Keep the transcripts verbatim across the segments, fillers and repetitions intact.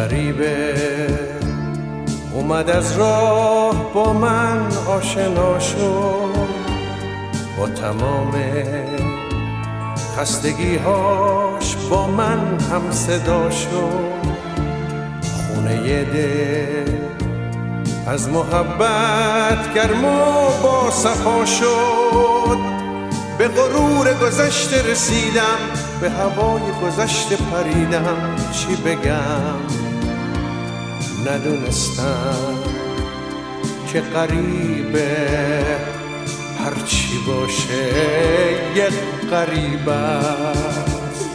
غریبه اومد از راه با من آشنا شد، با تمام خستگی‌هاش با من هم صدا شد. خونه دل از محبت گرم و با صفا شد. به غرور گذشته رسیدم، به هوای گذشته پریدم. چی بگم ندونستم که غریبه هرچی باشه یک غریب است.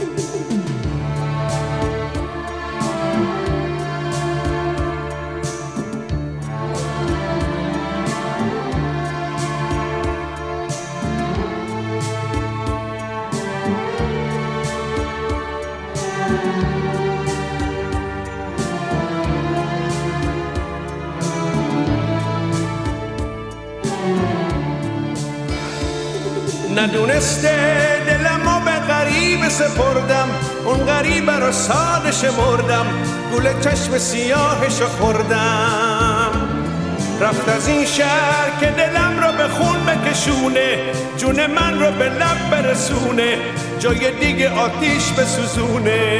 ندونسته دلمو به غریب سپردم، اون غریب رو ساده شمردم، گل چشم سیاهشو خوردم. رفت از این شهر که دلم رو به خون بکشونه، جون من رو به لب برسونه، جای دیگه آتیش بسوزونه.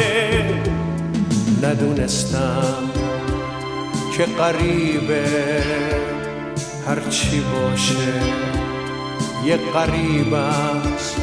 ندونستم که غریبه هرچی باشه یه غریب است.